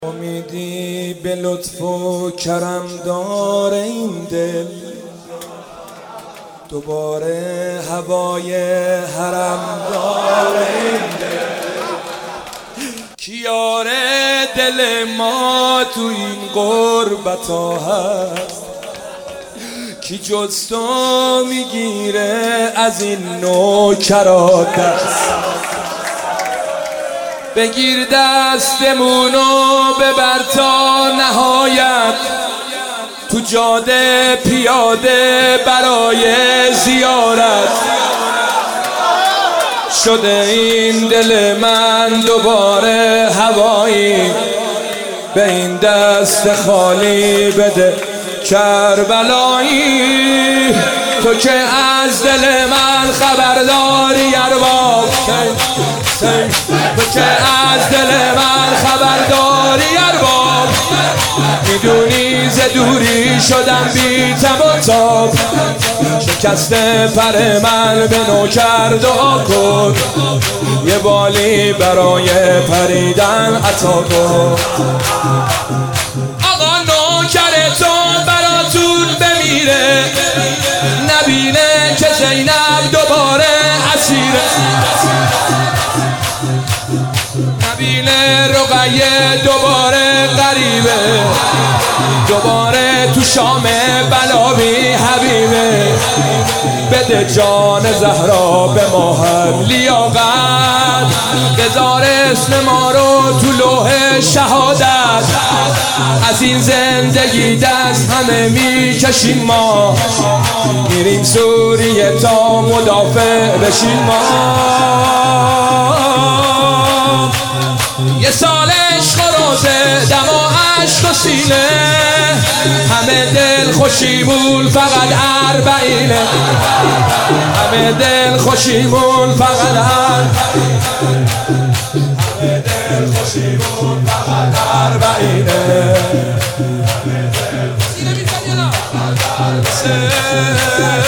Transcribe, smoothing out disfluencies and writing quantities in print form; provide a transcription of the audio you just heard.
امیدی به لطف و کرم داره این دل، دوباره هوای حرم داره این دل. کیاره دل ما تو این غربت ها هست، کی جز تو میگیره از این نوکرات دست. بگیر دستمونو ببر تا نهایت، تو جاده پیاده برای زیارت. شده این دل من دوباره هوایی، به این دست خالی بده کربلایی. تو که از دل من خبرداری ارباب، تو که از دل من خبرداری ارباب. میدونی ز دوری شدم بی تب و تاب، شکست پر من به نوکر دعا کن، یه بالی برای پریدن عطا کن. آقا نوکر تو براتون بمیره، نبینه که زینب دوباره اسیره، نبینه رقیه دوباره غریبه، دوباره تو شام بلاوی حبیبه. بده جان زهرا به ما هم لیاقت، بذار اسم ما رو تو لوح شهادت. از این زندگی دست همه میکشیم ما، میریم سوریه تا مدافع بشیم ما. یه سال عشق و روزه دم و عشق و سینه، همه دل خوشیمون فقط اربعینه، همه دل خوشیمون فقط همه دل خوشیمون فقط اربعینه.